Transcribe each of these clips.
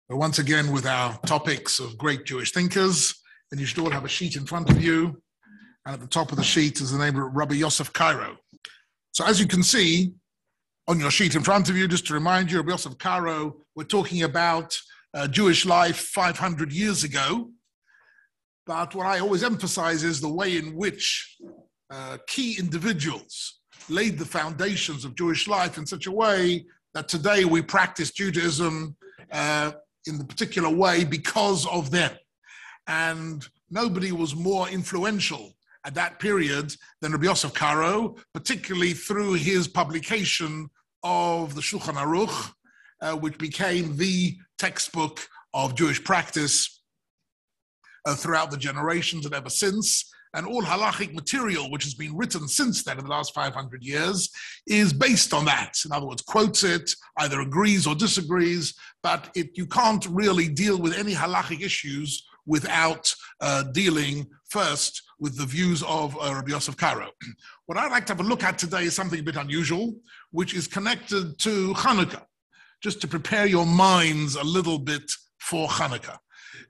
Once again with our topics of great Jewish thinkers, and you should all have a sheet in front of you, and at the top of the sheet is the name of Rabbi Yosef Karo. So as you can see on your sheet in front of you, just to remind you, Rabbi Yosef Karo, we're talking about Jewish life 500 years ago, but what I always emphasize is the way in which key individuals laid the foundations of Jewish life in such a way that today we practice Judaism in the particular way because of them. And nobody was more influential at that period than Rabbi Yosef Karo, particularly through his publication of the Shulchan Aruch, which became the textbook of Jewish practice throughout the generations and ever since. And all halachic material which has been written since then in the last 500 years is based on that. In other words, quotes it, either agrees or disagrees, but you can't really deal with any halachic issues without dealing first with the views of Rabbi Yosef Karo. What I'd like to have a look at today is something a bit unusual, which is connected to Hanukkah, just to prepare your minds a little bit for Hanukkah,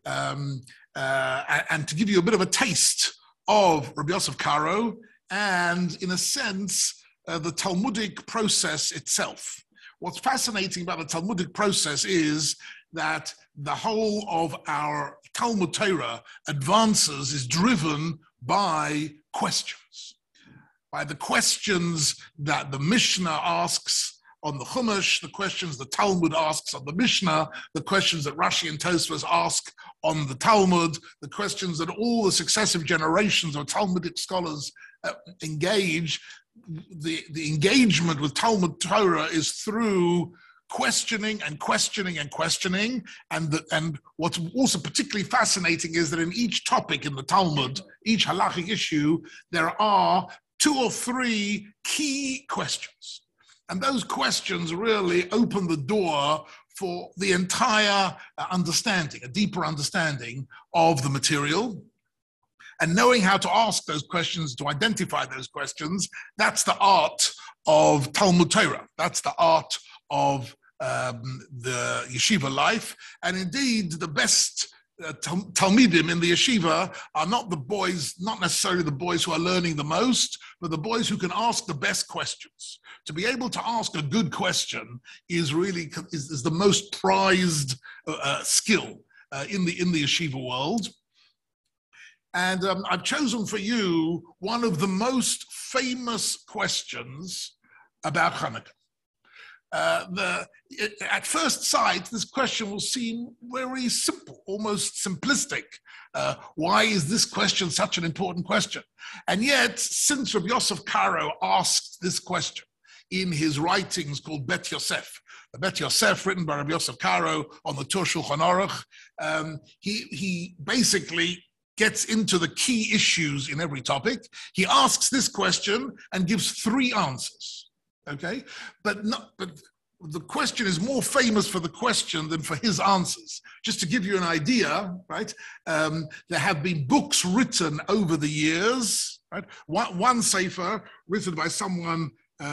and to give you a bit of a taste of Rabbi Yosef Karo and, in a sense, the Talmudic process itself. What's fascinating about the Talmudic process is that the whole of our Talmud Torah advances is driven by questions, by the questions that the Mishnah asks on the Chumash, the questions the Talmud asks on the Mishnah, the questions that Rashi and Tosfos ask on the Talmud, the questions that all the successive generations of Talmudic scholars engage. The engagement with Talmud Torah is through questioning and questioning and questioning. And what's also particularly fascinating is that in each topic in the Talmud, each halachic issue, there are 2 or 3 key questions. And those questions really open the door for the entire understanding, a deeper understanding of the material. And knowing how to ask those questions, to identify those questions, that's the art of Talmud Torah. That's the art of the yeshiva life. And indeed, the best Talmidim in the yeshiva are not the boys, not necessarily the boys who are learning the most, but the boys who can ask the best questions. To be able to ask a good question is really is the most prized skill in the yeshiva world. And I've chosen for you one of the most famous questions about Hanukkah. At first sight, this question will seem very simple, almost simplistic. Why is this question such an important question? And yet, since Rabbi Yosef Karo asked this question in his writings called Bet Yosef, the Bet Yosef written by Rabbi Yosef Karo on the Tur Shulchan Aruch, he basically gets into the key issues in every topic. He asks this question and gives 3 answers. Okay, but the question is more famous for the question than for his answers. Just to give you an idea, right? There have been books written over the years, right? One sefer written by someone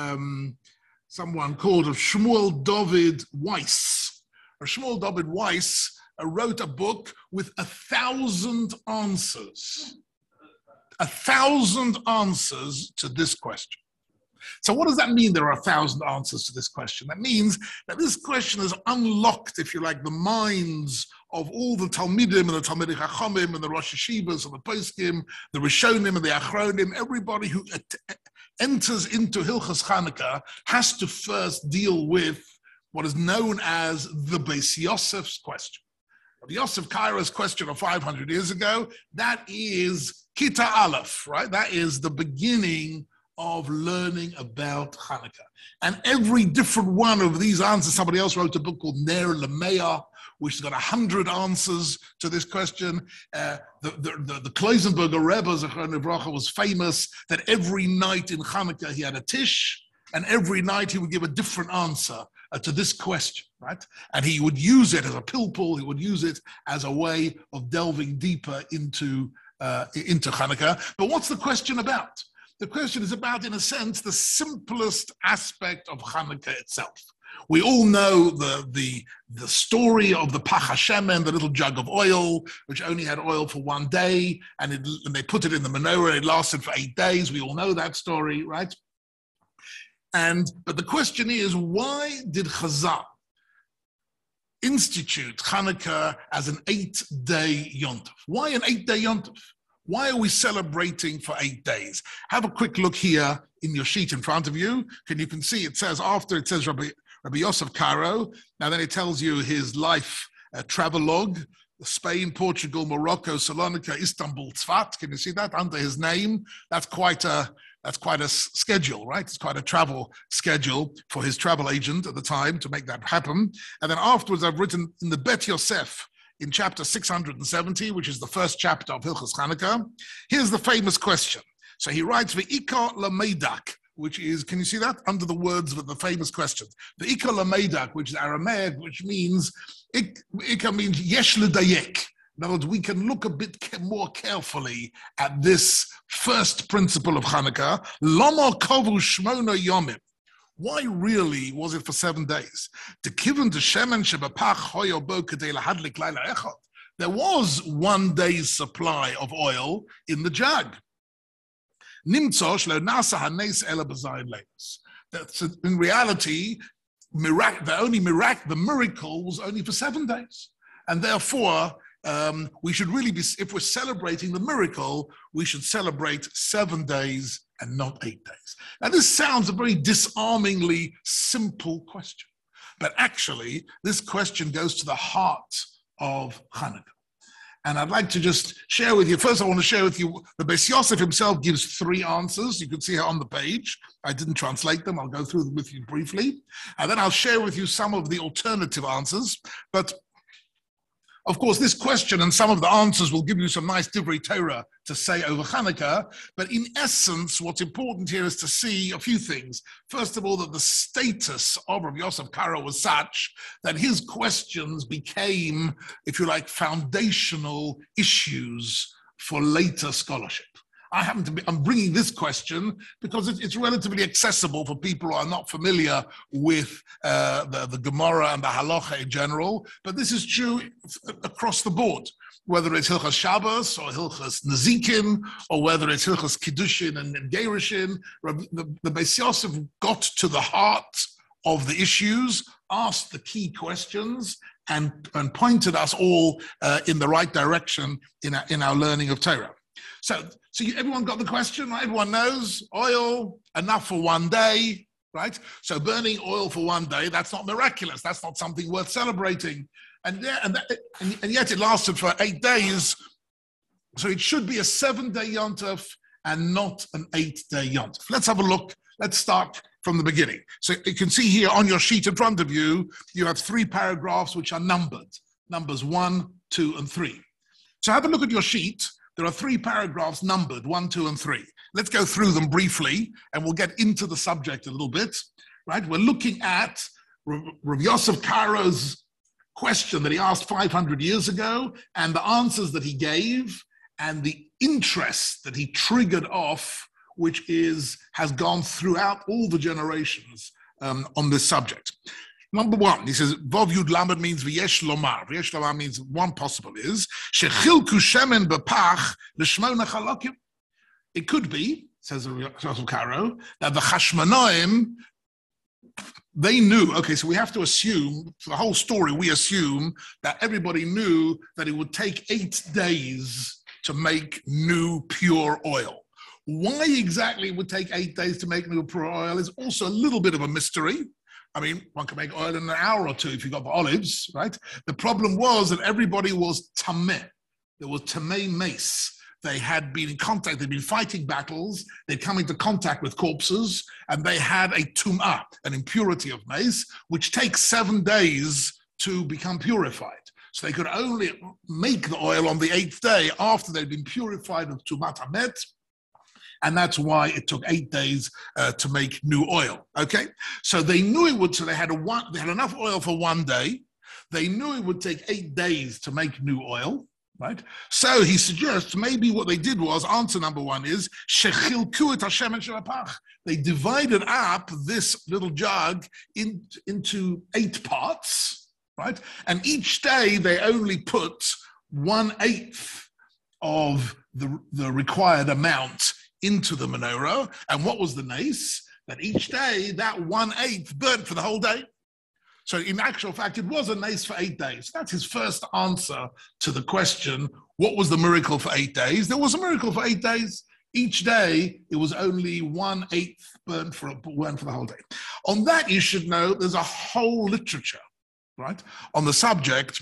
called Shmuel David Weiss. Shmuel David Weiss wrote a book with 1,000 answers. 1,000 answers to this question. So what does that mean there are 1,000 answers to this question? That means that this question has unlocked, if you like, the minds of all the Talmidim and the Talmidei Chachamim and the Rosh Yeshivas and the Poskim, the Rishonim and the Achronim. Everybody who enters into Hilchos Chanukah has to first deal with what is known as the Beis Yosef's question. The Yosef Karo's question of 500 years ago, that is Kita Aleph, right? That is the beginning of learning about Hanukkah. And every different one of these answers, somebody else wrote a book called Ner Lameah, which has got 100 answers to this question. The Kloisenberger Rebbe, Zechron Livracha, was famous that every night in Hanukkah he had a tish, and every night he would give a different answer to this question, right? And he would use it as a pilpul, he would use it as a way of delving deeper into Hanukkah. But what's the question about? The question is about, in a sense, the simplest aspect of Hanukkah itself. We all know the story of the Pach HaShemen, the little jug of oil, which only had oil for one day, and they put it in the menorah, and it lasted for 8 days. We all know that story, right? But the question is, why did Chazal institute Hanukkah as an 8-day Yontif? Why an 8-day Yontif? Why are we celebrating for 8 days? Have a quick look here in your sheet in front of you. You can see it says, after it says Rabbi Yosef Karo, now then it tells you his life travelogue, Spain, Portugal, Morocco, Salonika, Istanbul, Tzfat. Can you see that under his name? That's quite a schedule, right? It's quite a travel schedule for his travel agent at the time to make that happen. And then afterwards, I've written in the Bet Yosef in chapter 670, which is the first chapter of Hilchos Chanukah. Here's the famous question. So he writes, Ve'ika lameidak, which is, can you see that? Under the words with the famous question. Ve'ika lameidak, which is Aramaic, which means, Ika means yesh l'dayek. In other words, we can look a bit more carefully at this first principle of Hanukkah. Lama kavu shmona yomim. Why really was it for 7 days? There was 1 day's supply of oil in the jug. That's in reality, the miracle was only for 7 days. And therefore, we should really be, if we're celebrating the miracle, we should celebrate 7 days and not 8 days. Now, this sounds a very disarmingly simple question, but actually, this question goes to the heart of Hanukkah. And I'd like to just share with you, first I want to share with you, the Beis Yosef himself gives 3 answers. You can see here on the page. I didn't translate them. I'll go through them with you briefly. And then I'll share with you some of the alternative answers. But of course, this question and some of the answers will give you some nice divrei Torah to say over Hanukkah. But in essence, what's important here is to see a few things. First of all, that the status of Rabbi Yosef Karo was such that his questions became, if you like, foundational issues for later scholarship. I'm bringing this question because it's relatively accessible for people who are not familiar with the Gemara and the Halacha in general, but this is true across the board, whether it's Hilchas Shabbos or Hilchas Nezikin, or whether it's Hilchas Kiddushin and Gerushin. The Beis Yosef got to the heart of the issues, asked the key questions, and pointed us all in the right direction in our learning of Torah. So everyone got the question, right? Everyone knows oil, enough for 1 day, right? So burning oil for 1 day, that's not miraculous. That's not something worth celebrating. And yet it lasted for 8 days. So it should be a 7-day Yontif and not an 8-day Yontif. Let's have a look. Let's start from the beginning. So you can see here on your sheet in front of you, you have 3 paragraphs which are numbered. Numbers 1, 2, and 3. So have a look at your sheet. There are 3 paragraphs numbered, 1, 2, and 3. Let's go through them briefly, and we'll get into the subject a little bit, right? We're looking at Rav Yosef Karo's question that he asked 500 years ago, and the answers that he gave, and the interest that he triggered off, which has gone throughout all the generations on this subject. Number 1, he says, Vov Yud Lamed means V'yesh Lomar. V'yesh Lomar means one possible is, Shechilku Shemen B'pach L'shmona Chalakim. It could be, says Rav Karo, that the Chashmonaim, they knew, okay, so we have to assume, for the whole story, we assume that everybody knew that it would take 8 days to make new pure oil. Why exactly it would take 8 days to make new pure oil is also a little bit of a mystery. I mean, one can make oil in an hour or 2 if you've got the olives, right? The problem was that everybody was tameh. There was tameh mace. They had been in contact, they'd been fighting battles, they'd come into contact with corpses, and they had a tum'ah, an impurity of mace, which takes 7 days to become purified. So they could only make the oil on the 8th day after they'd been purified of tumat hamet, and that's why it took 8 days to make new oil. Okay, so they knew it would. So they had enough oil for 1 day. They knew it would take 8 days to make new oil. right? So he suggests maybe what they did was, answer number one is, shechilku et hashemen shel hapach. They divided up this little jug into 8 parts, right? And each day they only put 1/8 of the required amount into the menorah. And what was the nace? That each day, that 1/8 burnt for the whole day. So in actual fact, it was a nace for 8 days. That's his first answer to the question, what was the miracle for 8 days? There was a miracle for 8 days. Each day, it was only 1/8 burnt for the whole day. On that, you should know there's a whole literature, right, on the subject,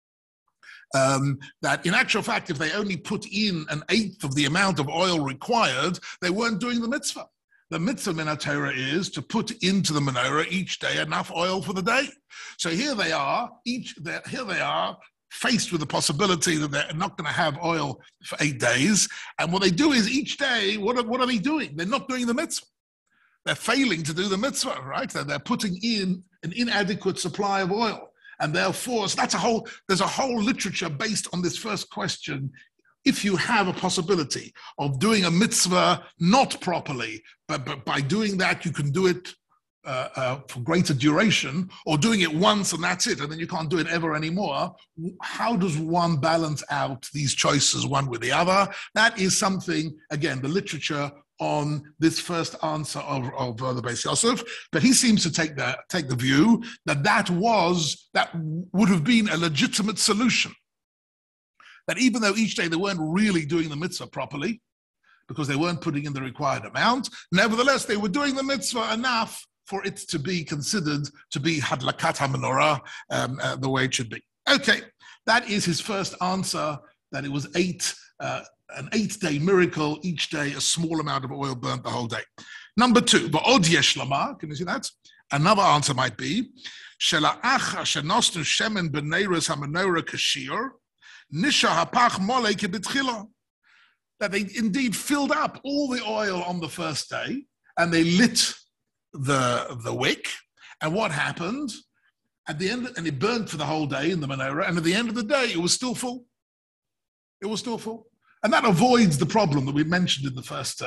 that in actual fact, if they only put in 1/8 of the amount of oil required, they weren't doing the mitzvah. The mitzvah in Torah is to put into the menorah each day enough oil for the day. So here they are, faced with the possibility that they're not going to have oil for 8 days. And what they do is each day, what are they doing? They're not doing the mitzvah. They're failing to do the mitzvah, right? They're putting in an inadequate supply of oil. And therefore, so there's a whole literature based on this first question. If you have a possibility of doing a mitzvah not properly, but by doing that, you can do it for greater duration, or doing it once and that's it, and then you can't do it ever anymore. How does one balance out these choices one with the other? That is something, again, the literature on this first answer of the Beis Yosef, but he seems to take the view that would have been a legitimate solution. That even though each day they weren't really doing the mitzvah properly, because they weren't putting in the required amount, nevertheless, they were doing the mitzvah enough for it to be considered to be hadlakat ha-menorah, the way it should be. Okay, that is his first answer, that it was an 8-day miracle, each day a small amount of oil burnt the whole day. Number 2, ba'od yesh lomar, can you see that? Another answer might be, shela'ach asher nosnu shemen b'neiros ha-menorah kashir, nisha hapach molei kebitchila. That they indeed filled up all the oil on the first day, and they lit the wick. And what happened? At the end, and it burned for the whole day in the menorah, and at the end of the day, it was still full. It was still full. And that avoids the problem that we mentioned in the first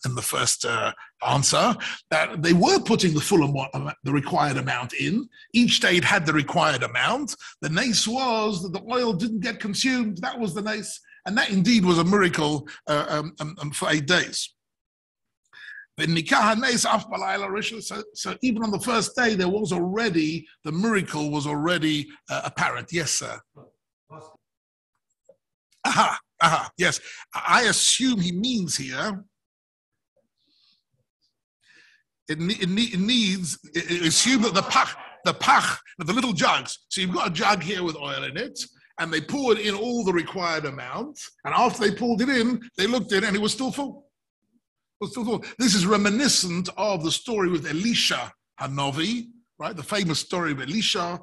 answer, that they were putting the required amount in. Each day it had the required amount. The nace was that the oil didn't get consumed. That was the nace. And that indeed was a miracle for 8 days. So even on the first day, the miracle was already apparent. Yes, sir. Yes. I assume he means here, assume that the little jugs. So you've got a jug here with oil in it, and they poured in all the required amount, and after they poured it in, they looked at it and it was still full. This is reminiscent of the story with Elisha Hanovi, right? The famous story of Elisha,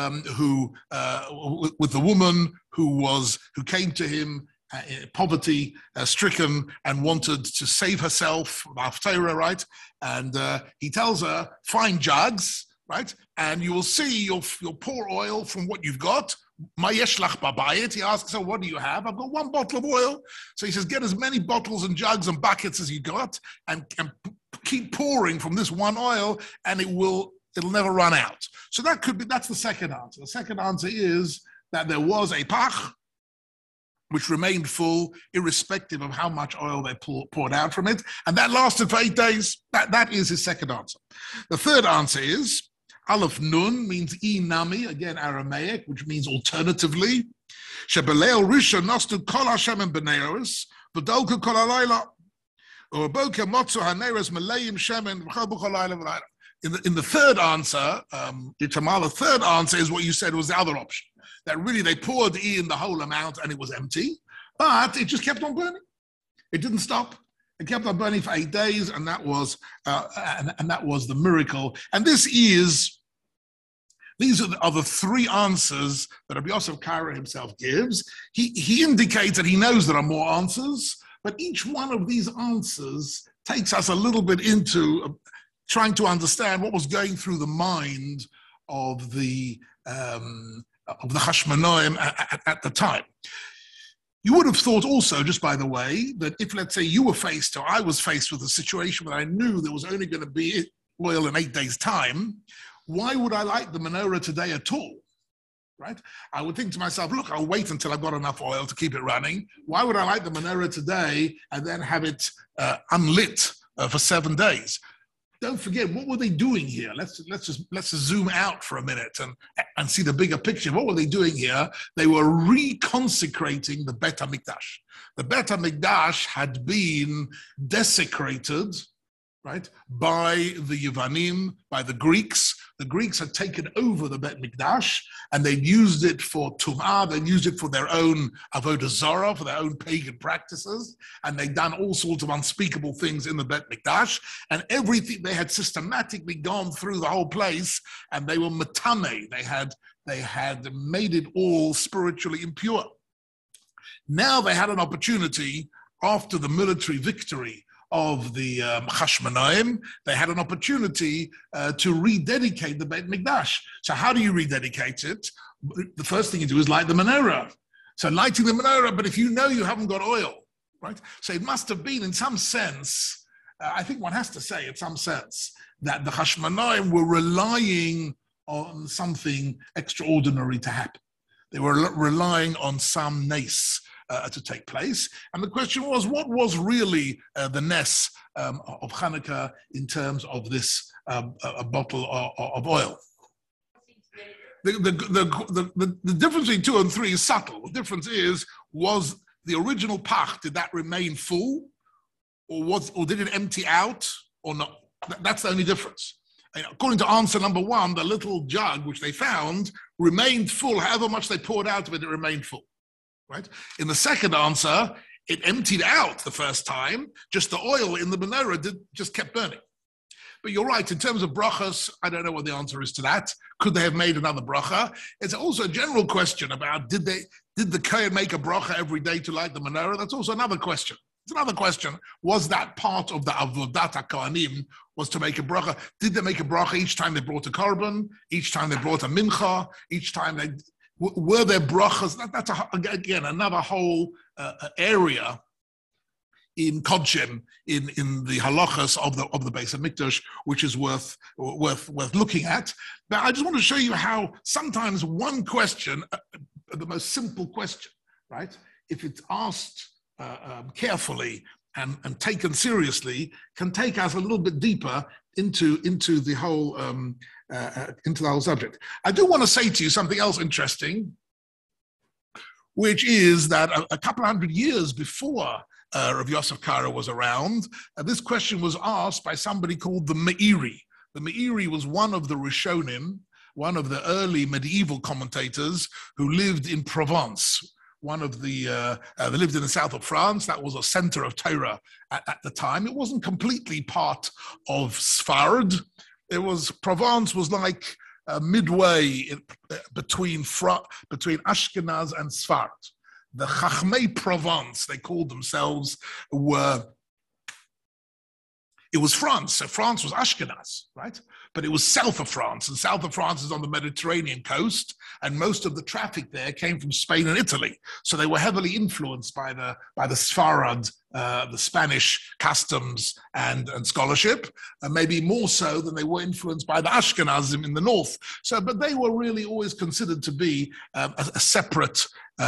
with the woman who came to him poverty stricken and wanted to save herself, Haftarah, right? And he tells her, find jugs, right? And you will see you'll pour oil from what you've got. Mayesh lach babayit. He asks her, what do you have? I've got 1 bottle of oil. So he says, get as many bottles and jugs and buckets as you got, and keep pouring from this one oil, and it'll never run out. So that's the second answer. The second answer is that there was a pach which remained full irrespective of how much oil they poured out from it, and that lasted for 8 days. That is his second answer. The third answer is Aleph Nun, means nami, again Aramaic, which means alternatively. Shebeleil Rishon nostu kol Hashem and b'neiros, v'dolku kol halayla, or boker motzu haneros meleim shemen v'chol b'chol hayla v'layla. In the third answer, the third answer is what you said was the other option. That really they poured in the whole amount and it was empty, but it just kept on burning. It didn't stop. It kept on burning for 8 days, and that was the miracle. And these are the 3 answers that Rabbi Yosef Karo himself gives. He indicates that he knows there are more answers, but each one of these answers takes us a little bit into trying to understand what was going through the mind of the Hashmonaim at the time. You would have thought also, just by the way, that if, let's say, you were faced or I was faced with a situation where I knew there was only going to be oil in 8 days' time, why would I light the menorah today at all? Right? I would think to myself, look, I'll wait until I've got enough oil to keep it running. Why would I light the menorah today and then have it unlit for 7 days? Don't forget, what were they doing here? Let's just zoom out for a minute and see the bigger picture. What were they doing here? They were reconsecrating the Bet HaMikdash. The Bet HaMikdash had been desecrated, right, by the Yevanim, by the Greeks. The Greeks had taken over the Bet Mikdash and they'd used it for Tum'ah, they'd used it for their own Avodah Zarah, for their own pagan practices, and they'd done all sorts of unspeakable things in the Bet Mikdash, and everything, they had systematically gone through the whole place, and they were matame, they had made it all spiritually impure. Now they had an opportunity, after the military victory of the Chashmonaim, they had an opportunity to rededicate the Beit Mikdash. So how do you rededicate it? The first thing you do is light the menorah. So lighting the menorah, but if you know you haven't got oil, right? So it must have been, in some sense, I think one has to say, in some sense, that the Chashmonaim were relying on something extraordinary to happen. They were relying on some nes to take place. And the question was, what was really the nes of Hanukkah in terms of this a bottle of oil? The difference between 2 and 3 is subtle. The difference is, was the original pach, did that remain full? Or did it empty out or not? That's the only difference. And according to answer number 1, the little jug which they found remained full. However much they poured out of it, it remained full. Right? In the second answer, it emptied out the first time, just the oil in the menorah just kept burning. But you're right, in terms of brachas, I don't know what the answer is to that. Could they have made another bracha? It's also a general question about, did the kohen make a bracha every day to light the menorah? That's also another question. It's another question. Was that part of the avodat HaKohanim, was to make a bracha? Did they make a bracha each time they brought a korban, each time they brought a mincha, each time they... Were there brachas? That's again another whole area in Kodshim, in the halachas of the Beis HaMikdash, which is worth looking at. But I just want to show you how sometimes one question, the most simple question, right, if it's asked carefully and taken seriously, can take us a little bit deeper into the whole subject. I do want to say to you something else interesting, which is that a couple of hundred years before Rav Yosef Karo was around, this question was asked by somebody called the Meiri. The Meiri was one of the Rishonim, one of the early medieval commentators who lived in Provence. They lived in the south of France. That was a center of Torah at the time. It wasn't completely part of Sfarad. Provence was like midway between Ashkenaz and Sfarad. The Chachmei Provence, they called themselves, it was France. So France was Ashkenaz, right? But it was south of France, and south of France is on the Mediterranean coast, and most of the traffic there came from Spain and Italy. So they were heavily influenced by the Sfarad, the Spanish customs and scholarship, and maybe more so than they were influenced by the Ashkenazim in the north. So, but they were really always considered to be a separate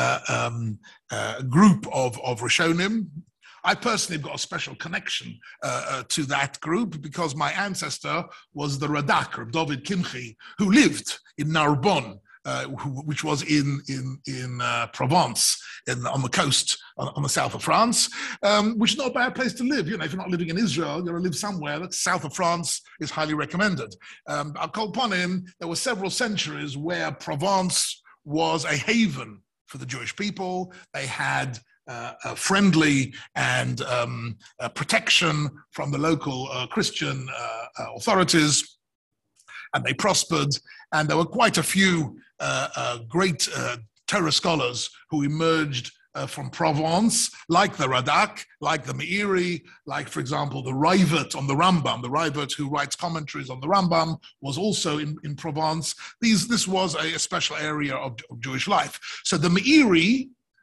group of Rishonim. I personally have got a special connection to that group because my ancestor was the Radak, Reb David Kimchi, who lived in Narbonne, which was in Provence, on the coast, on the south of France, which is not a bad place to live. You know, if you're not living in Israel, you're going to live somewhere that's south of France is highly recommended. Al Kol Ponim, there were several centuries where Provence was a haven for the Jewish people. They had friendly and protection from the local Christian authorities, and they prospered. And there were quite a few great Torah scholars who emerged from Provence, like the Radak, like the Meiri, like, for example, the Raavad on the Rambam. The Raavad, who writes commentaries on the Rambam, was also in Provence. This was a special area of Jewish life. So the Meiri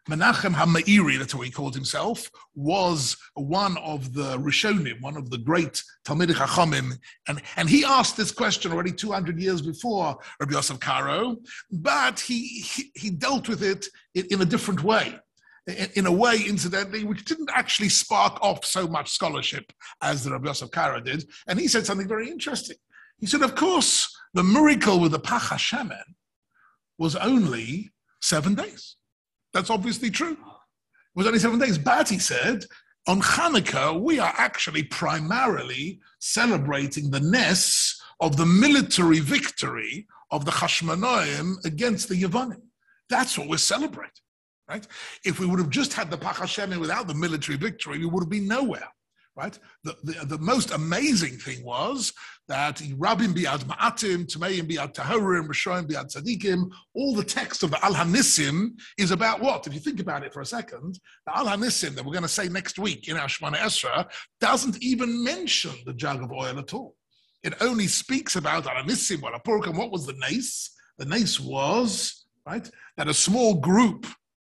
Menachem HaMeiri, that's what he called himself, was one of the Rishonim, one of the great Talmidei Chachamim, and he asked this question already 200 years before Rabbi Yosef Karo, but he dealt with it in a different way. In a way, incidentally, which didn't actually spark off so much scholarship as the Rabbi Yosef Karo did. And he said something very interesting. He said, of course, the miracle with the Pach HaShemen was only 7 days. That's obviously true. It was only 7 days. But he said, on Hanukkah, we are actually primarily celebrating the Ness of the military victory of the Hashmonaim against the Yevonim. That's what we're celebrating. Right? If we would have just had the Pach HaShemen without the military victory, we would have been nowhere. Right? The most amazing thing was that Rabbim bi'ad Ma'atim, Tameim bi'ad Tahorim, Rishonim bi'ad Tzadikim, all the text of the Al HaNissim is about what? If you think about it for a second, the Al HaNissim that we're going to say next week in our Shemona Esra doesn't even mention the jug of oil at all. It only speaks about Al HaNissim, and what was the Nes? The Nes was, right, that a small group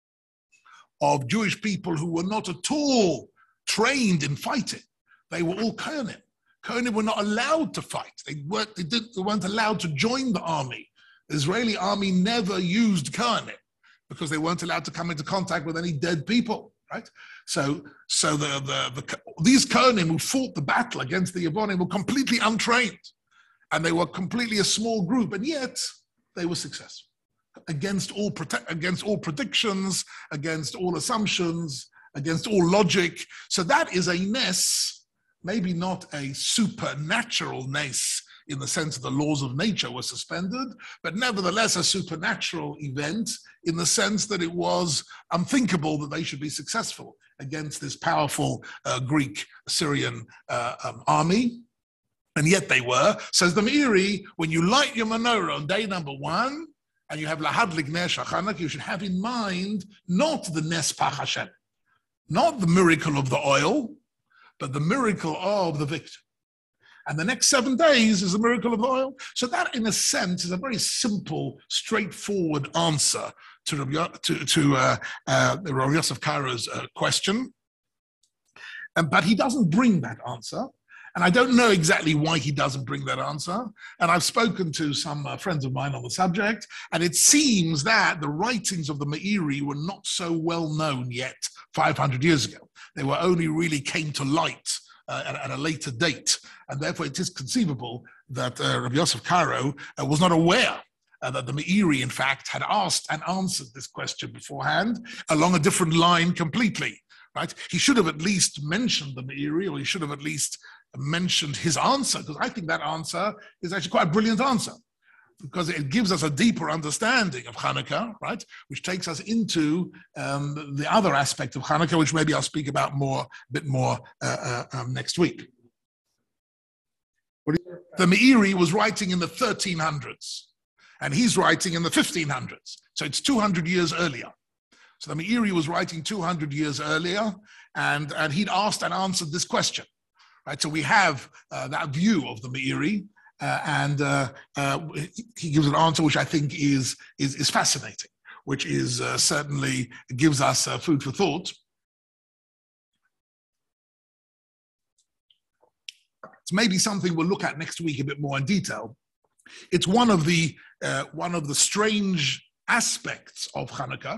of Jewish people who were not at all trained in fighting. They were all Kohanim. Kohanim were not allowed to fight. They weren't allowed to join the army. The Israeli army never used Kohanim because they weren't allowed to come into contact with any dead people, right? So these Kohanim who fought the battle against the Yevonim were completely untrained, and they were completely a small group, and yet they were successful. Against all predictions, against all assumptions, against all logic. So that is a Nes, maybe not a supernatural Nes in the sense that the laws of nature were suspended, but nevertheless a supernatural event in the sense that it was unthinkable that they should be successful against this powerful Greek Syrian army. And yet they were. Says the Meiri, when you light your menorah on day number 1, and you have lahadlik ner shachanuk, you should have in mind not the Nes Pach HaShemen, not the miracle of the oil, but the miracle of the victory. And the next 7 days is the miracle of the oil. So that, in a sense, is a very simple, straightforward answer to Rabbi Yosef Karo's question. But he doesn't bring that answer. And I don't know exactly why he doesn't bring that answer. And I've spoken to some friends of mine on the subject, and it seems that the writings of the Meiri were not so well known yet 500 years ago. They were only really came to light at a later date. And therefore it is conceivable that Rabbi Yosef Karo was not aware that the Meiri, in fact, had asked and answered this question beforehand along a different line completely. Right? He should have at least mentioned the Meiri, or he should have at least mentioned his answer, because I think that answer is actually quite a brilliant answer, because it gives us a deeper understanding of Hanukkah, right? Which takes us into the other aspect of Hanukkah, which maybe I'll speak about a bit more next week. The Meiri was writing in the 1300s, and he's writing in the 1500s. So it's 200 years earlier. So the Meiri was writing 200 years earlier, and he'd asked and answered this question. Right, so we have that view of the Meiri, and he gives an answer which I think is fascinating, which is certainly gives us food for thought. It's maybe something we'll look at next week a bit more in detail. It's one of the strange aspects of Hanukkah.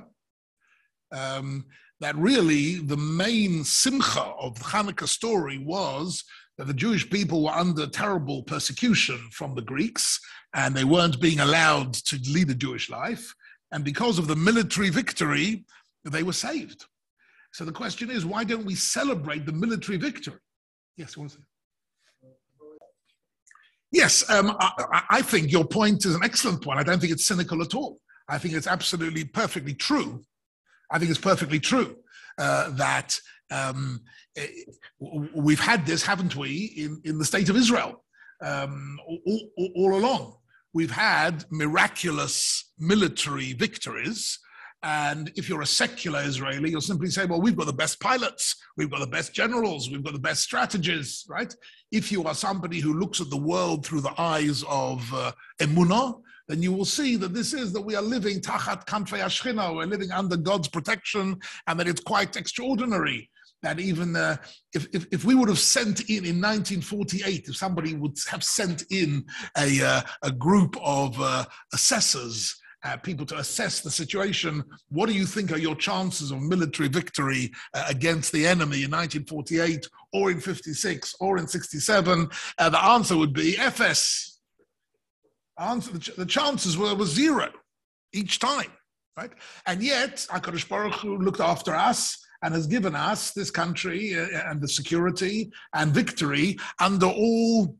That really the main simcha of the Hanukkah story was that the Jewish people were under terrible persecution from the Greeks, and they weren't being allowed to lead a Jewish life. And because of the military victory, they were saved. So the question is, why don't we celebrate the military victory? Yes, you want to say? Yes, I think your point is an excellent point. I don't think it's cynical at all. I think it's absolutely perfectly true. I think it's perfectly true that we've had this, haven't we, in the state of Israel all along. We've had miraculous military victories. And if you're a secular Israeli, you'll simply say, well, we've got the best pilots, we've got the best generals, we've got the best strategists, right? If you are somebody who looks at the world through the eyes of emunah, then you will see that this is that we are living tachat kanfei hashchina, we're living under God's protection, and that it's quite extraordinary that even if we would have sent in 1948, if somebody would have sent in a group of assessors, people to assess the situation, what do you think are your chances of military victory against the enemy in 1948 or in 56 or in 67? The answer would be FS. The chances were zero each time, right? And yet, HaKadosh Baruch Hu looked after us and has given us this country and the security and victory under all,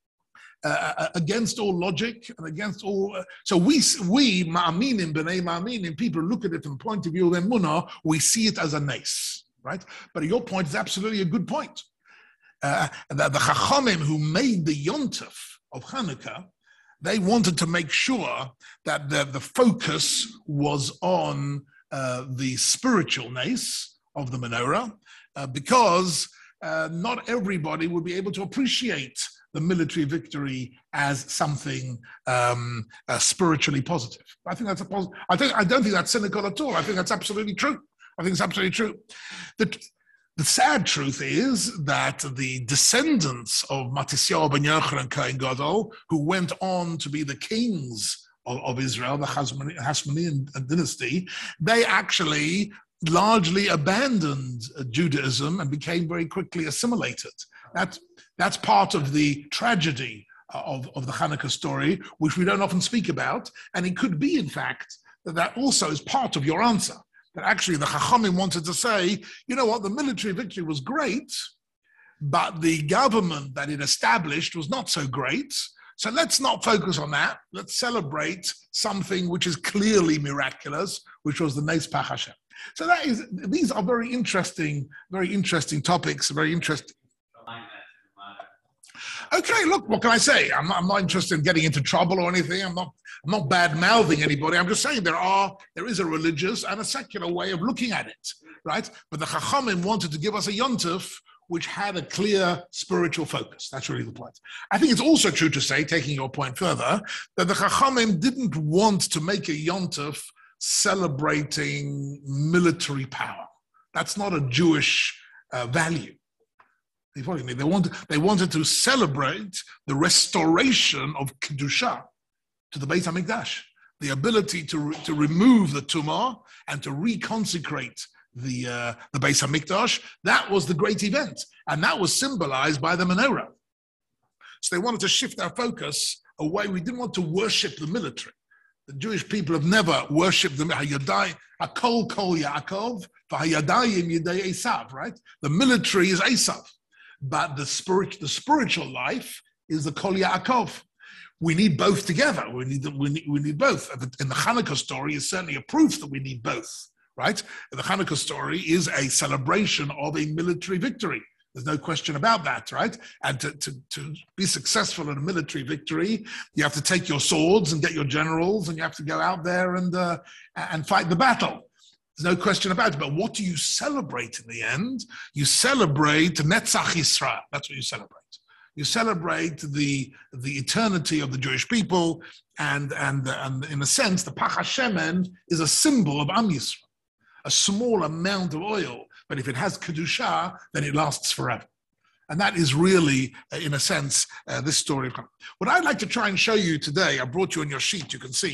against all logic and against all. So we Ma'aminim, B'nai Ma'aminim, people look at it from the point of view of Emunah, we see it as a nace, right? But your point is absolutely a good point. That the Chachamim who made the Yontef of Hanukkah, they wanted to make sure that the focus was on the spiritual nace of the menorah, because not everybody would be able to appreciate the military victory as something spiritually positive. I think that's a positive. I don't think that's cynical at all. I think that's absolutely true. I think it's absolutely true. The sad truth is that the descendants of Matisyahu ben Yochanan and Kohen Gadol, who went on to be the kings of Israel, the Hasmonean dynasty, they actually largely abandoned Judaism and became very quickly assimilated. That's part of the tragedy of the Hanukkah story, which we don't often speak about. And it could be, in fact, that also is part of your answer. That actually the Chachamim wanted to say, you know what, the military victory was great, but the government that it established was not so great. So let's not focus on that. Let's celebrate something which is clearly miraculous, which was the Nes Pach Hashem. So these are very interesting topics, very interesting. Okay, look, what can I say? I'm not interested in getting into trouble or anything. I'm not bad-mouthing anybody. I'm just saying there is a religious and a secular way of looking at it, right? But the Chachamim wanted to give us a Yontef which had a clear spiritual focus. That's really the point. I think it's also true to say, taking your point further, that the Chachamim didn't want to make a Yontef celebrating military power. That's not a Jewish value. They wanted to celebrate the restoration of Kedusha to the Beit HaMikdash, the ability to remove the Tumah and to reconsecrate the Beit HaMikdash. That was the great event, and that was symbolized by the menorah. So they wanted to shift their focus away. We didn't want to worship the military. The Jewish people have never worshipped the Hayadai, Akol Kol Yaakov, V'Hayadayim Yedei Esav, right? The military is Esav, but the spiritual life is the Kol Yaakov. We need both together. We need both. In the Hanukkah story is certainly a proof that we need both, right? The Hanukkah story is a celebration of a military victory. There's no question about that, right? And to be successful in a military victory, you have to take your swords and get your generals, and you have to go out there and fight the battle. There's no question about it. But what do you celebrate in the end? You celebrate Netzach Yisrael. That's what you celebrate. You celebrate the eternity of the Jewish people, and in a sense, the Pach HaShemen is a symbol of Am Yisrael. A small amount of oil, but if it has Kedusha, then it lasts forever. And that is really, in a sense, this story of Hanukkah. What I'd like to try and show you today, I brought you on your sheet, you can see,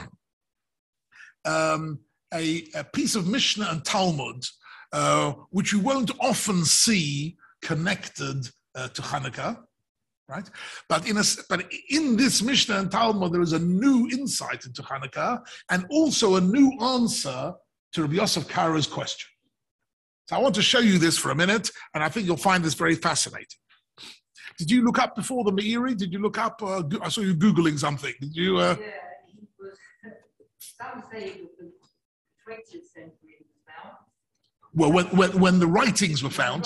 a piece of Mishnah and Talmud, which you won't often see connected to Hanukkah, right? But in this Mishnah and Talmud, there is a new insight into Hanukkah and also a new answer to Rabbi Yosef Karo's question. So I want to show you this for a minute, and I think you'll find this very fascinating. Did you look up before the Meiri? Did you look up, I saw you Googling something. Did you? Yeah, he was, some say it was the 20th century it was found. Well, when the writings were found.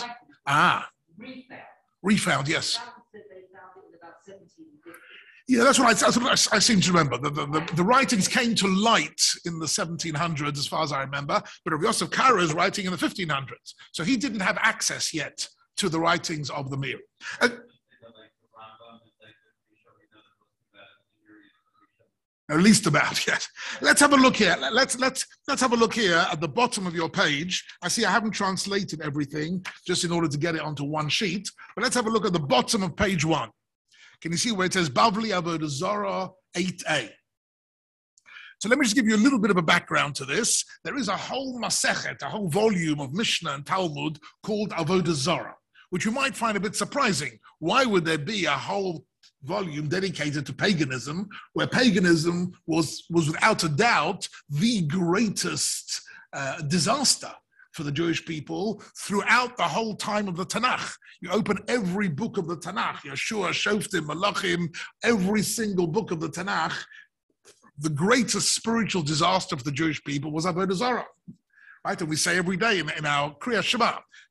Refound, yes. Some said they found it in about 1750. Yeah, that's what I seem to remember. The writings came to light in the 1700s, as far as I remember, but Rabbi Yosef Karo is writing in the 1500s. So he didn't have access yet to the writings of the Meiri. At least about, yes. Let's have a look here. Let's have a look here at the bottom of your page. I see I haven't translated everything just in order to get it onto one sheet, but let's have a look at the bottom of page 1. Can you see where it says Bavli Avodah Zarah 8a? So let me just give you a little bit of a background to this. There is a whole Masechet, a whole volume of Mishnah and Talmud called Avodah Zarah, which you might find a bit surprising. Why would there be a whole volume dedicated to paganism, where paganism was without a doubt the greatest disaster for the Jewish people throughout the whole time of the Tanakh? You open every book of the Tanakh, Yeshua, Shoftim, Malachim, every single book of the Tanakh, the greatest spiritual disaster for the Jewish people was Avodah Zarah. Right? And we say every day in our Kriya Shema,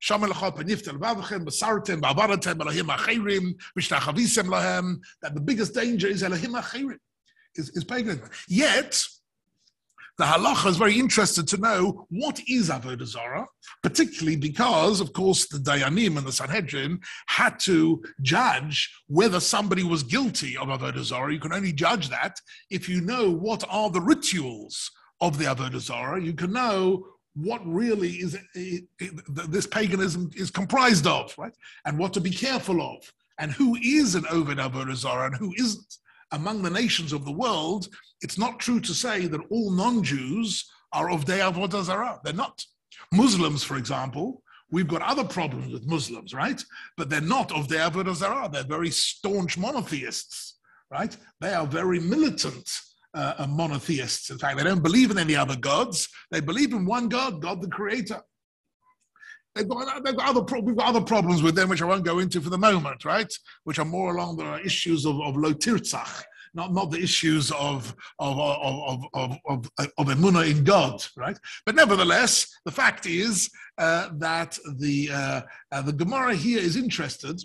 that the biggest danger is Elohim Achirim, is paganism. Yet, the halacha is very interested to know what is Avodah Zarah, particularly because, of course, the Dayanim and the Sanhedrin had to judge whether somebody was guilty of Avodah Zarah. You can only judge that if you know what are the rituals of the Avodah Zarah. You can know what really is this paganism is comprised of, right? And what to be careful of, and who is an Oved Avodah Zarah and who isn't. Among the nations of the world, it's not true to say that all non-Jews are of Ovdei Avodah Zarah. They're not. Muslims, for example, we've got other problems with Muslims, right? But they're not of Ovdei Avodah Zarah. They're very staunch monotheists, right? They are very militant monotheists. In fact, they don't believe in any other gods. They believe in one God, God the Creator. We've got other problems with them, which I won't go into for the moment, right? Which are more along the issues of Lo Tirtzach, not the issues of emunah in God, right? But nevertheless, the fact is that the Gemara here is interested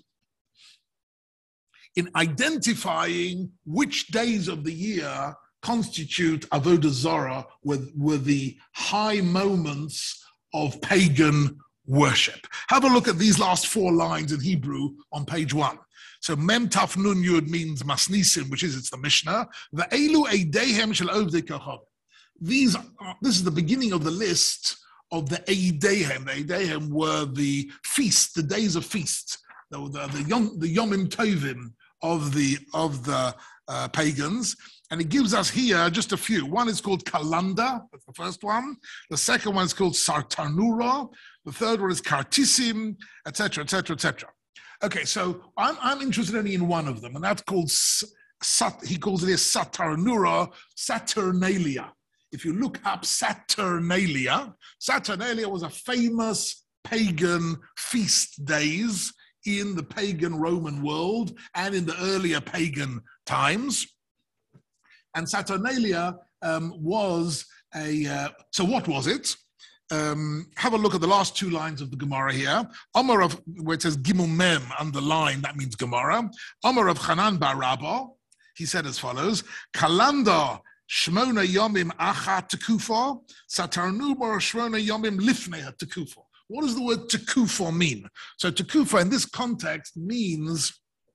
in identifying which days of the year constitute Avodah Zarah, were the high moments of pagan worship. Have a look at these last 4 lines in Hebrew on page 1. So Mem Taf Nun Yud means Masnisim, which is, it's the Mishnah. Ve'elu eidehem shel ovdei kochavim. This is the beginning of the list of the eidehem. The eidehem were the feast, the days of feast, the Yomim Tovim of the pagans. And it gives us here just a few. One is called Kalanda, that's the first one. The second one is called Sartanura. The third one is Kartisim, etc., etc., etc. Okay, so I'm interested only in one of them, and that's called, he calls it a Satarnura, Saturnalia. If you look up Saturnalia was a famous pagan feast days in the pagan Roman world and in the earlier pagan times. And Saturnalia was so what was it? Have a look at the last 2 lines of the Gemara here. Amar of, where it says Gimel Mem underlined, that means Gemara. Amar of Hanan bar Rabba, he said as follows: Kalanda Shmona Yomim Acha Tekufa, Satarnuma Shmona Yomim Lifnei Tekufa. What does the word Tekufa mean? So Tekufa in this context means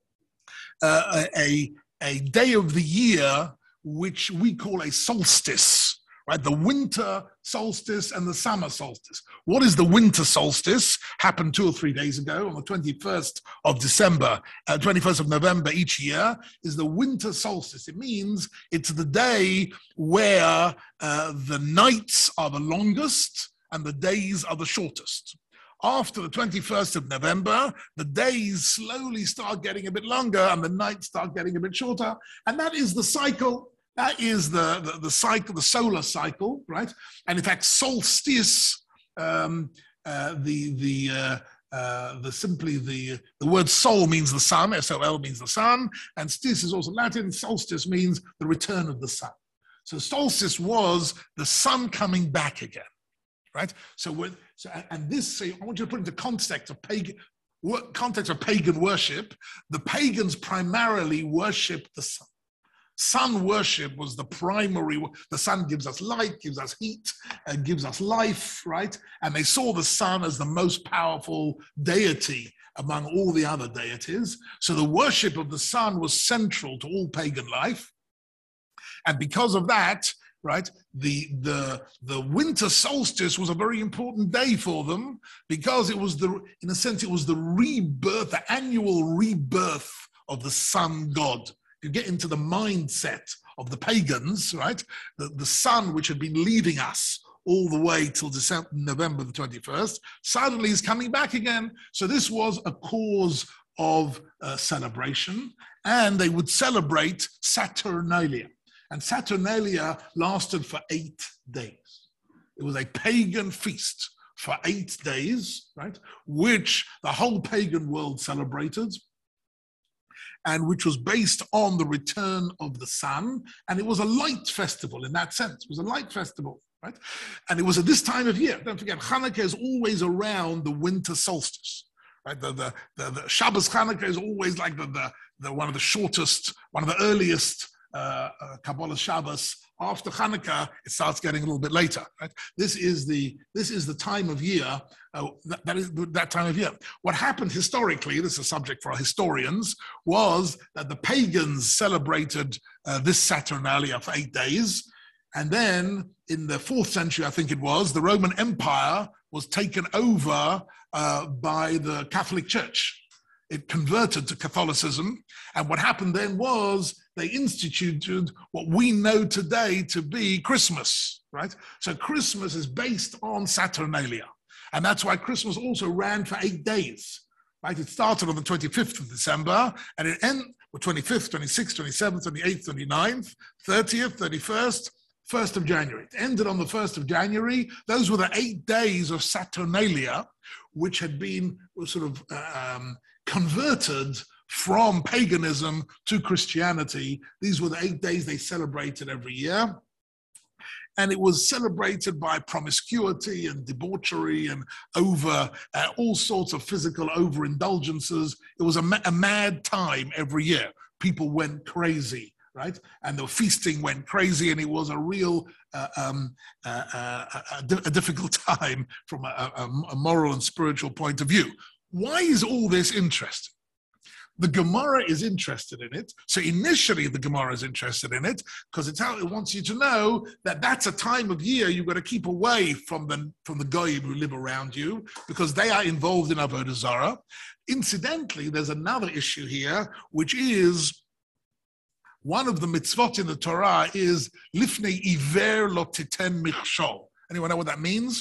a day of the year which we call a solstice, right? The winter solstice and the summer solstice. What is the winter solstice? Happened 2 or 3 days ago on the 21st of December, 21st of November each year is the winter solstice. It means it's the day where the nights are the longest and the days are the shortest. After the 21st of November, the days slowly start getting a bit longer and the nights start getting a bit shorter. And that is the cycle. That is the cycle, the solar cycle, right? And in fact, solstice, the word sol means the sun, S-O-L means the sun, and stis is also Latin. Solstice means the return of the sun. So solstice was the sun coming back again, right? So I want you to put into context of pagan worship. The pagans primarily worshipped the sun. Sun worship was the primary. The sun gives us light, gives us heat, and gives us life, right? And they saw the sun as the most powerful deity among all the other deities. So the worship of the sun was central to all pagan life. And because of that, right, the winter solstice was a very important day for them, because it was in a sense, it was the rebirth, the annual rebirth of the sun god. You get into the mindset of the pagans, right? The sun, which had been leaving us all the way till November the 21st, suddenly is coming back again. So this was a cause of celebration, and they would celebrate Saturnalia. And Saturnalia lasted for 8 days. It was a pagan feast for 8 days, right? Which the whole pagan world celebrated, and which was based on the return of the sun. And it was a light festival in that sense. It was a light festival, right? And it was at this time of year. Don't forget, Hanukkah is always around the winter solstice, right? The Shabbos Hanukkah is always like the one of the shortest, one of the earliest Kabbalah Shabbos. After Hanukkah, it starts getting a little bit later, right? This is the time of year, that time of year. What happened historically, this is a subject for our historians, was that the pagans celebrated this Saturnalia for 8 days. And then in the 4th century, I think it was, the Roman Empire was taken over by the Catholic Church. It converted to Catholicism. And what happened then was they instituted what we know today to be Christmas, right? So Christmas is based on Saturnalia. And that's why Christmas also ran for 8 days, right? It started on the 25th of December, and it ended with 25th, 26th, 27th, 28th, 29th, 30th, 31st, 1st of January. It ended on the 1st of January. Those were the 8 days of Saturnalia, which had been sort of converted from paganism to Christianity. These were the 8 days they celebrated every year. And it was celebrated by promiscuity and debauchery and over all sorts of physical overindulgences. It was a mad time every year. People went crazy, right? And the feasting went crazy, and it was a real a difficult time from a moral and spiritual point of view. Why is all this interesting? The Gemara is interested in it. So initially the Gemara is interested in it because it wants you to know that that's a time of year you've got to keep away from the goyim who live around you, because they are involved in Avodah Zarah. Incidentally, there's another issue here, which is one of the mitzvot in the Torah is Lifnei Iver lo titen michshol. Anyone know what that means?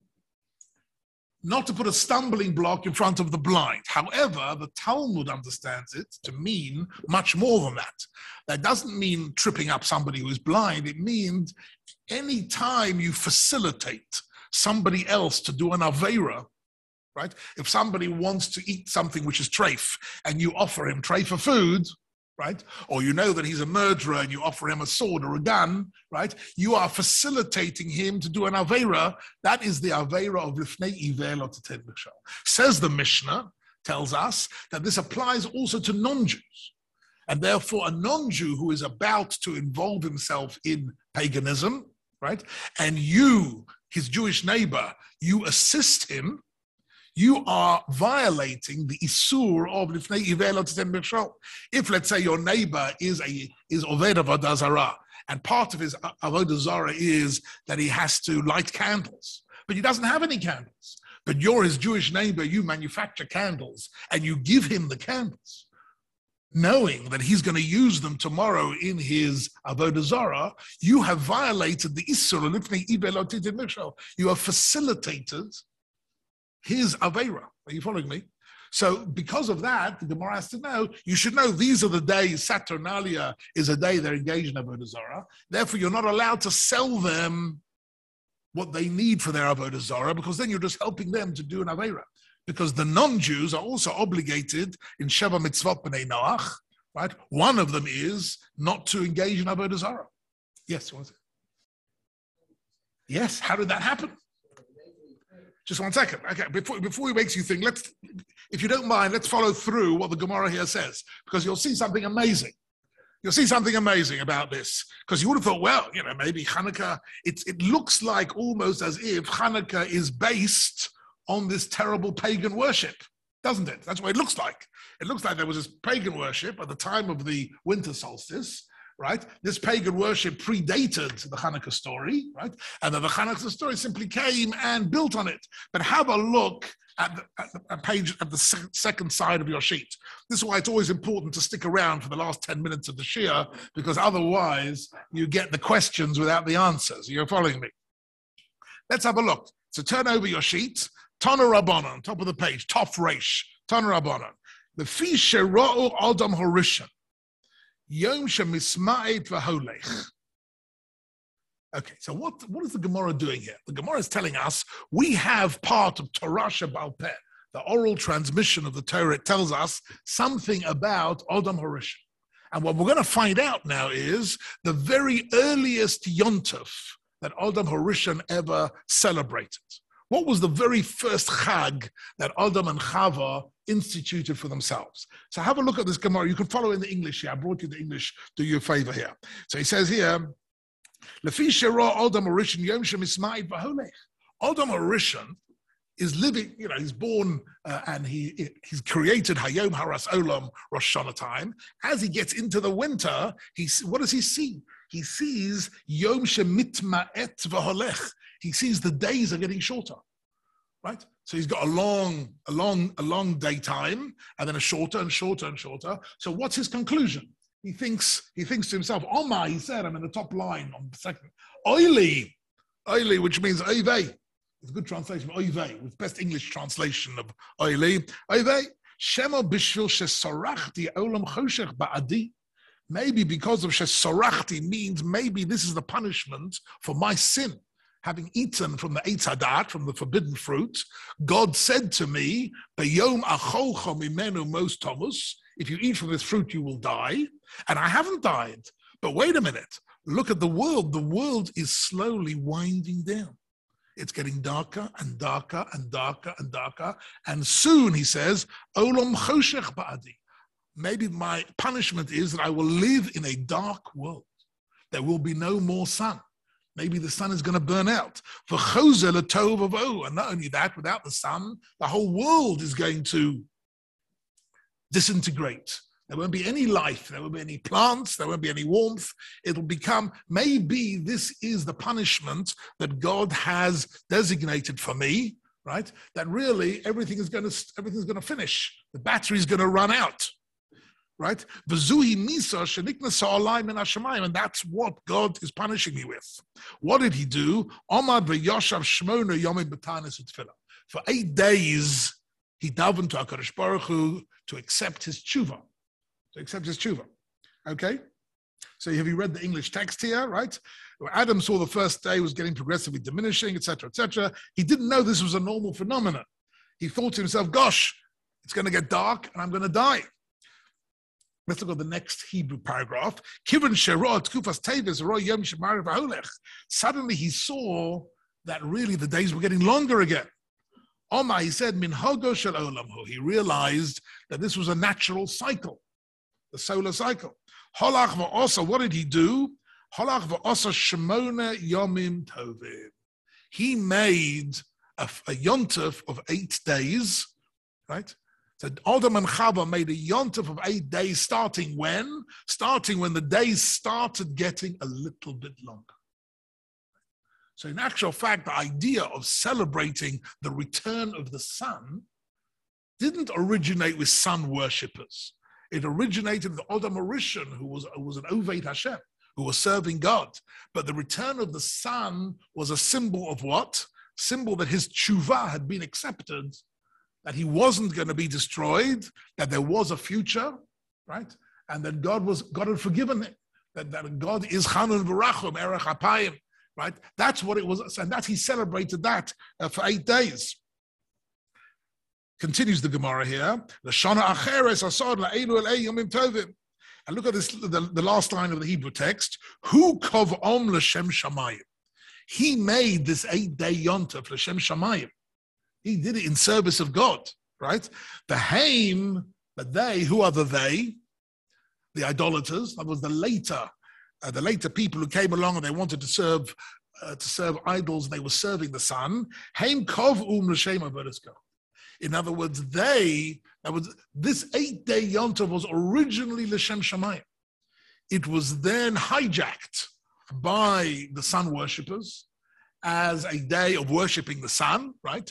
Not to put a stumbling block in front of the blind. However, the Talmud understands it to mean much more than that. That doesn't mean tripping up somebody who is blind. It means any time you facilitate somebody else to do an Aveira, right? If somebody wants to eat something which is treif and you offer him treifa food, right? Or you know that he's a murderer and you offer him a sword or a gun, right? You are facilitating him to do an Aveira. That is the Aveira of Lifnei Iver lo titen michshol. Says the Mishnah, tells us that this applies also to non-Jews. And therefore a non-Jew who is about to involve himself in paganism, right? And you, his Jewish neighbor, you assist him, you are violating the Isur of Lifnei Iver lo titen michshol. If, let's say, your neighbor is Oved Avodah Zarah, and part of his Avodah Zarah is that he has to light candles, but he doesn't have any candles. But you're his Jewish neighbor, you manufacture candles, and you give him the candles, knowing that he's going to use them tomorrow in his Avodah Zarah. You have violated the Isur of Lifnei Iver lo titen michshol. You have facilitated his Aveira. Are you following me? So because of that, the Gemara has to know, you should know these are the days, Saturnalia is a day they're engaged in Avodah Zarah. Therefore, you're not allowed to sell them what they need for their Avodah Zarah, because then you're just helping them to do an Aveira. Because the non-Jews are also obligated in Sheva Mitzvot B'nai Noach, right? One of them is not to engage in Avodah Zarah. Yes, what was it? Yes, how did that happen? Just 1 second. Okay, before he makes you think, if you don't mind, let's follow through what the Gemara here says, because you'll see something amazing. You'll see something amazing about this, because you would have thought, well, maybe Hanukkah, it looks like almost as if Hanukkah is based on this terrible pagan worship, doesn't it? That's what it looks like. It looks like there was this pagan worship at the time of the winter solstice, right? This pagan worship predated the Hanukkah story, right? And then the Hanukkah story simply came and built on it. But have a look at the page at the second side of your sheet. This is why it's always important to stick around for the last 10 minutes of the Shia, because otherwise you get the questions without the answers. You're following me? Let's have a look. So turn over your sheet. Tana Rabbanan, top of the page, Tov Reish, Tana Rabbanan. The Fi Shera'u Adam Horishan. Yom Shemisma'et V'holech. Okay, so what is the Gemara doing here? The Gemara is telling us we have part of Torah Shebaal Peh, the oral transmission of the Torah. It tells us something about Adam Horishan. And what we're going to find out now is the very earliest Yontef that Adam Horishan ever celebrated. What was the very first Chag that Adam and Chava instituted for themselves? So have a look at this Gemara. You can follow in the English here. I brought you the English. Do you a favor here. So he says here, Lefi Shera Adam Horishan Yom Shemisma'et V'holech. Adam Horishan is living, he's born and he's created Hayom Haras Olam Rosh Hashanah time. As he gets into the winter, what does he see? He sees Yom Shemitma'et V'holech. He sees the days are getting shorter, right? So he's got a long daytime, and then a shorter and shorter and shorter. So what's his conclusion? He thinks to himself, Omar, he said, I'm in the top line on the second. Oili, which means oivei. It's a good translation, oivei, with best English translation of oili. Oivei, shema bishvil shesorachti olam choshech ba'adi. Maybe because of shesorachti means maybe this is the punishment for my sin. Having eaten from the Eitz Hadat, from the forbidden fruit, God said to me, B'yom acholcha mimenu mos tomus, if you eat from this fruit, you will die. And I haven't died. But wait a minute. Look at the world. The world is slowly winding down. It's getting darker and darker and darker and darker. And soon, he says, Olam choshech ba'adi. Maybe my punishment is that I will live in a dark world. There will be no more sun. Maybe the sun is going to burn out. And not only that, without the sun, the whole world is going to disintegrate. There won't be any life. There won't be any plants. There won't be any warmth. It'll become, maybe this is the punishment that God has designated for me, right? That really everything's going to finish. The battery is going to run out. Right? And that's what God is punishing me with. What did he do? For 8 days, he davened to HaKadosh Baruch Hu to accept his tshuva. Okay? So have you read the English text here, right? Adam saw the first day was getting progressively diminishing, etc., etc. He didn't know this was a normal phenomenon. He thought to himself, gosh, it's going to get dark and I'm going to die. Let's look at the next Hebrew paragraph. Suddenly he saw that really the days were getting longer again. Omar, he said, he realized that this was a natural cycle, the solar cycle. What did he do? He made a yontef of 8 days, right? So Adam and Chava made a yontef of 8 days, starting when? Starting when the days started getting a little bit longer. So in actual fact, the idea of celebrating the return of the sun didn't originate with sun worshippers. It originated with Adam Horishan, who was an Oved Hashem, who was serving God. But the return of the sun was a symbol of what? Symbol that his tshuva had been accepted, that he wasn't going to be destroyed, that there was a future, right? And that God had forgiven him, that God is Chanun V'Rachum, Erech Apayim, right? That's what it was, and that he celebrated that for 8 days. Continues the Gemara here. And look at this, the last line of the Hebrew text. Hu kov'om l'shem shamayim. He made this 8-day yontef l'shem shamayim. He did it in service of God, right? The Haim, but they, who are the they? The idolaters. That was the later people who came along and they wanted to serve idols, and they were serving the sun. Haim kov'um l'shem avodas. In other words, this 8-day yontef was originally l'shem shamayim. it was then hijacked by the sun worshippers as a day of worshipping the sun, right?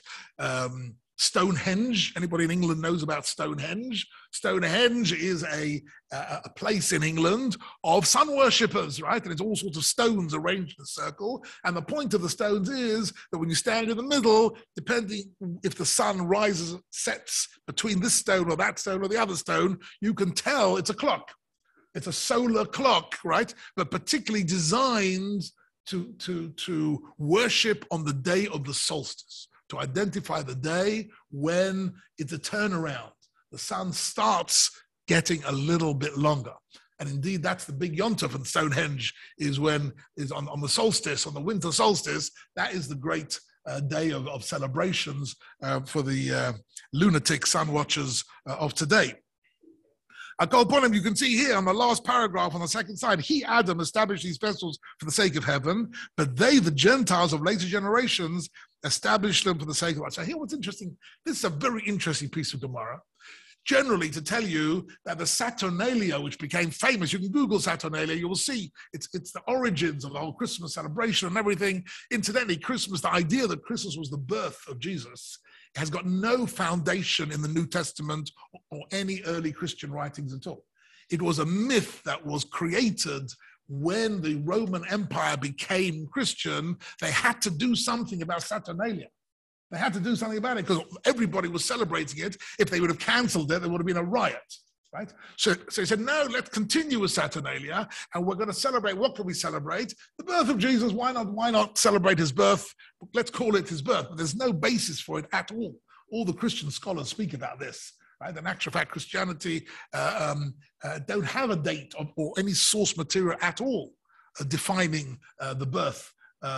Stonehenge, anybody in England knows about Stonehenge? Stonehenge is a place in England of sun worshippers, right? And it's all sorts of stones arranged in a circle. And the point of the stones is that when you stand in the middle, depending if the sun rises, sets between this stone or that stone or the other stone, you can tell it's a clock. It's a solar clock, right? But particularly designed to worship on the day of the solstice, to identify the day when it's a turnaround. The sun starts getting a little bit longer. And indeed, that's the big Yontif in Stonehenge, is on the solstice, on the winter solstice. That is the great day of celebrations for the lunatic sun watchers of today. At Golponim, you can see here on the last paragraph on the second side, he, Adam, established these festivals for the sake of heaven, but they, the Gentiles of later generations, established them for the sake of us. So here what's interesting, this is a very interesting piece of Gemara. Generally, to tell you that the Saturnalia, which became famous, you can Google Saturnalia, you will see it's the origins of the whole Christmas celebration and everything. Incidentally, Christmas, the idea that Christmas was the birth of Jesus, has got no foundation in the New Testament or any early Christian writings at all. It was a myth that was created when the Roman Empire became Christian. They had to do something about Saturnalia. They had to do something about it because everybody was celebrating it. If they would have cancelled it, there would have been a riot, right? So he said, no, let's continue with Saturnalia, and we're going to celebrate. What can we celebrate? The birth of Jesus. Why not celebrate his birth? Let's call it his birth. But there's no basis for it at all. All the Christian scholars speak about this, right? In actual fact, Christianity don't have a date or any source material at all defining the birth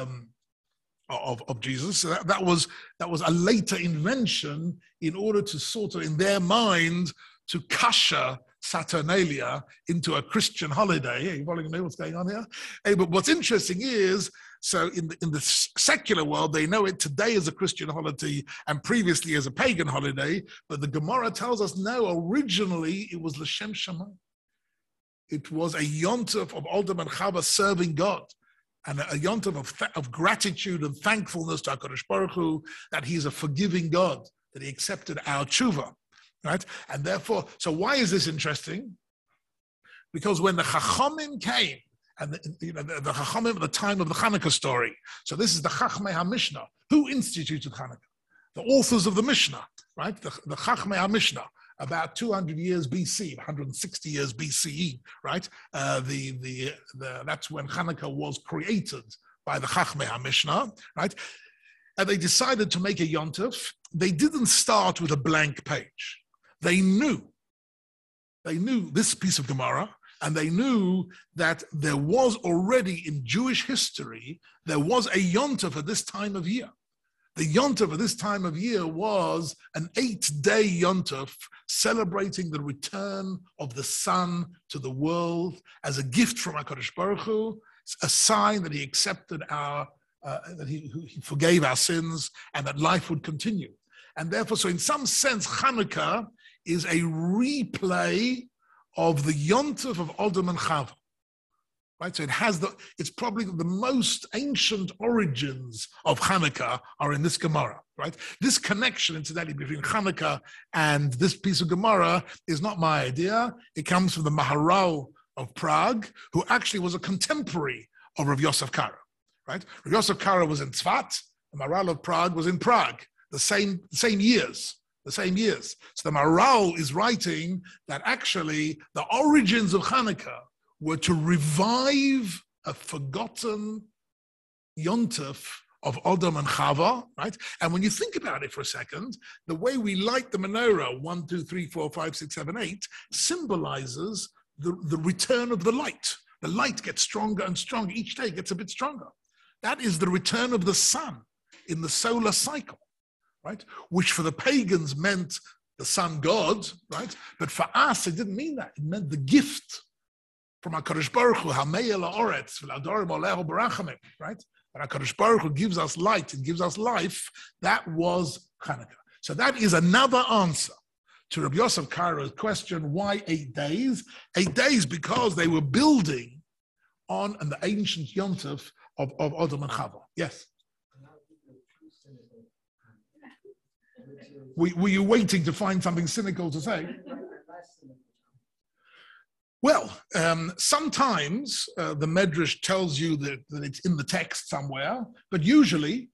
of Jesus. So that was a later invention in order to sort of, in their mind, to kasher Saturnalia into a Christian holiday. Hey, you following me? What's going on here? Hey, but what's interesting is, so in the secular world, they know it today as a Christian holiday and previously as a pagan holiday. But the Gemara tells us, no, originally it was L'Shem Shamayim. It was a yontif of Adam and Chava serving God, and a yontif of gratitude and thankfulness to HaKadosh Baruch Hu, that he's a forgiving God, that he accepted our tshuva, right? And therefore, so why is this interesting? Because when the Chachamim came, and the Chachamim at the time of the Hanukkah story, so this is the Chachmei HaMishnah. Who instituted Hanukkah? The authors of the Mishnah, right? The Chachmei HaMishnah, about 200 years BC, 160 years BCE, right? That's when Hanukkah was created by the Chachmei HaMishnah, right? And they decided to make a yontif. They didn't start with a blank page. They knew this piece of Gemara, and they knew that there was already in Jewish history, there was a yontif at this time of year. The yontif at this time of year was an 8-day yontif celebrating the return of the sun to the world as a gift from HaKadosh Baruch Hu, a sign that he accepted that he forgave our sins and that life would continue. And therefore, so in some sense, Hanukkah is a replay of the yontif of Adam and Chava. Right, so it's probably the most ancient origins of Hanukkah are in this Gemara, right? This connection, incidentally, between Hanukkah and this piece of Gemara is not my idea. It comes from the Maharal of Prague, who actually was a contemporary of Rav Yosef Karo, right? Rav Yosef Karo was in Tzfat, the Maharal of Prague was in Prague, the same years. So the Maharal is writing that actually the origins of Hanukkah were to revive a forgotten yontif of Adam and Chava, right? And when you think about it for a second, the way we light the menorah, 1, 2, 3, 4, 5, 6, 7, 8, symbolizes the return of the light. The light gets stronger and stronger. Each day gets a bit stronger. That is the return of the sun in the solar cycle, right? Which for the pagans meant the sun god, right? But for us, it didn't mean that. It meant the gift from HaKadosh Baruch Hu, Hamei La'oretz, V'Ladorim Olehu Barachamim, right? When HaKadosh Baruch Hu gives us light and gives us life, that was Hanukkah. So that is another answer to Rabbi Yosef Karo's question, why 8 days? 8 days because they were building on the ancient Yontef of Adam and Chava. Yes? Were you waiting to find something cynical to say? Well, sometimes the Medrash tells you that it's in the text somewhere, but usually,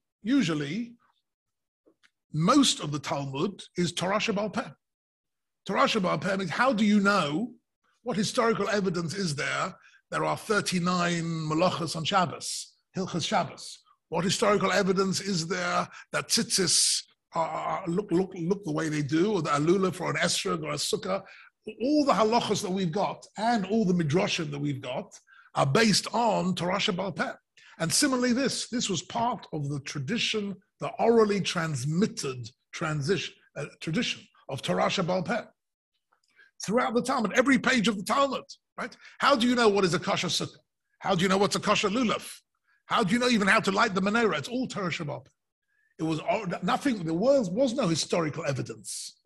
most of the Talmud is Torah Sheba'al Peh. Torah Sheba'al Peh means, how do you know what historical evidence is there? There are 39 malachas on Shabbos, Hilchas Shabbos. What historical evidence is there that tzitzis look the way they do, or the alula for an esrog or a sukkah? All the halachas that we've got and all the midrashim that we've got are based on Torah Sheba'al Peh. And similarly, this was part of the tradition, the orally transmitted tradition of Torah Sheba'al Peh. Throughout the Talmud, every page of the Talmud, right? How do you know what is a kosher sukkah? How do you know what's a kosher lulav? How do you know even how to light the menorah? It's all Torah Sheba'al Peh. It was nothing, there was no historical evidence.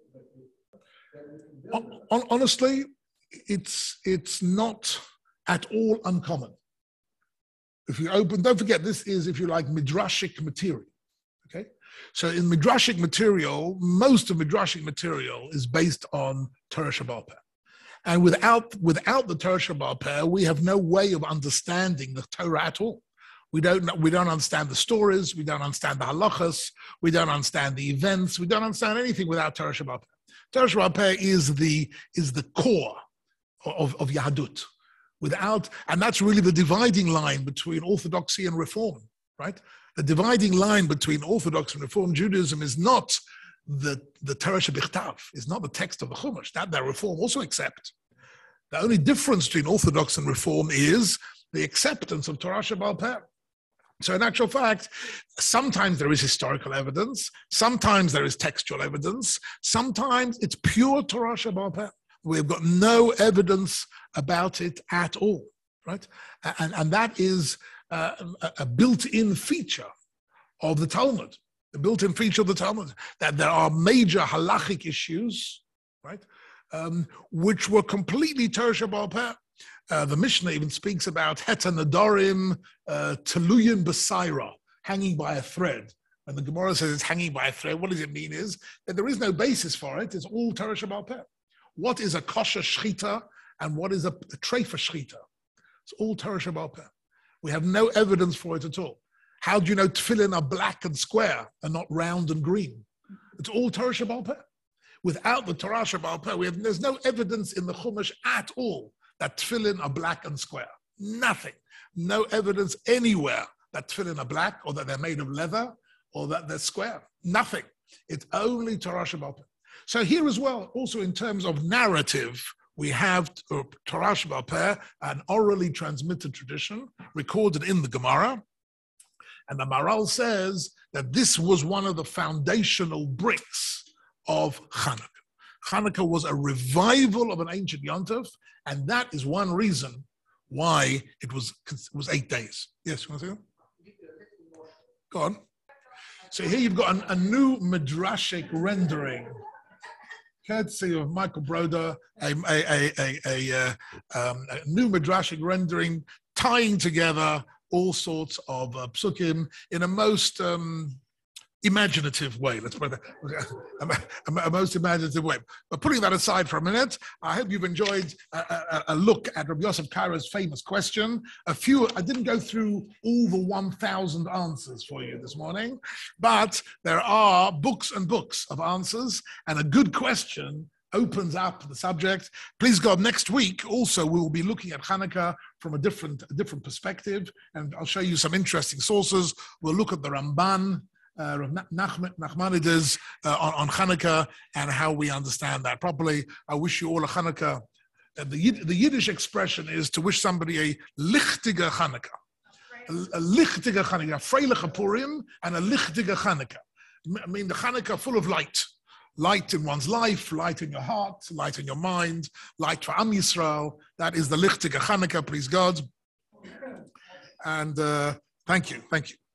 Honestly, it's not at all uncommon. If you open, don't forget, this is, if you like, midrashic material. Okay, so in midrashic material, most of midrashic material is based on Torah Sheba'al Peh, and without the Torah Sheba'al Peh, we have no way of understanding the Torah at all. We don't understand the stories. We don't understand the halachas. We don't understand the events. We don't understand anything without Torah Sheba'al Peh. Torah Sheba'al Peh is the core of Yahadut. And that's really the dividing line between Orthodoxy and Reform, right? The dividing line between Orthodox and Reform Judaism is not the Torah Shebichtav, is not the text of the Chumash. That Reform also accept. The only difference between Orthodox and Reform is the acceptance of Torah Sheba'al Peh. So in actual fact, sometimes there is historical evidence, sometimes there is textual evidence, sometimes it's pure Torah Sheba'al Peh. We've got no evidence about it at all, right? And that is a built-in feature of the Talmud, the built-in feature of the Talmud, that there are major halachic issues, right, which were completely Torah Sheba'al Peh. The Mishnah even speaks about Heta Nadarim Teluyin B'Saira, hanging by a thread. And the Gemara says it's hanging by a thread. What does it mean is that there is no basis for it. It's all Torah Sheba'al Peh. What is a kosher shchita and what is a treifa shchita? It's all Torah Sheba'al Peh. We have no evidence for it at all. How do you know tefillin are black and square and not round and green? It's all Torah Sheba'al Peh. Without the Torah Sheba'al Peh, there's no evidence in the Chumash at all that tefillin are black and square. Nothing. No evidence anywhere that tefillin are black or that they're made of leather or that they're square. Nothing. It's only Torah Sheba'al Peh. So here as well, also in terms of narrative, we have Torah Sheba'al Peh, an orally transmitted tradition recorded in the Gemara. And the Maharal says that this was one of the foundational bricks of Hanukkah. Hanukkah was a revival of an ancient Yontef, and that is one reason why it was 8 days. Yes, you want to say that? Go on. So here you've got a new midrashic rendering, courtesy of Michael Broder, a new midrashic rendering tying together all sorts of psukim in a most imaginative way. Let's put it a most imaginative way. But putting that aside for a minute, I hope you've enjoyed a look at Rabbi Yosef Karo's famous question. I didn't go through all the 1,000 answers for you this morning, but there are books and books of answers, and a good question opens up the subject. Please God, next week also we will be looking at Hanukkah from a different perspective, and I'll show you some interesting sources. We'll look at the Ramban, Nachmanides on Hanukkah and how we understand that properly. I wish you all a Hanukkah. The Yiddish expression is to wish somebody a lichtige Hanukkah. A lichtige Hanukkah, a freiliche Purim and a lichtige Hanukkah. I mean, the Hanukkah full of light. Light in one's life, light in your heart, light in your mind, light for Am Yisrael. That is the lichtige Hanukkah, please God. And thank you.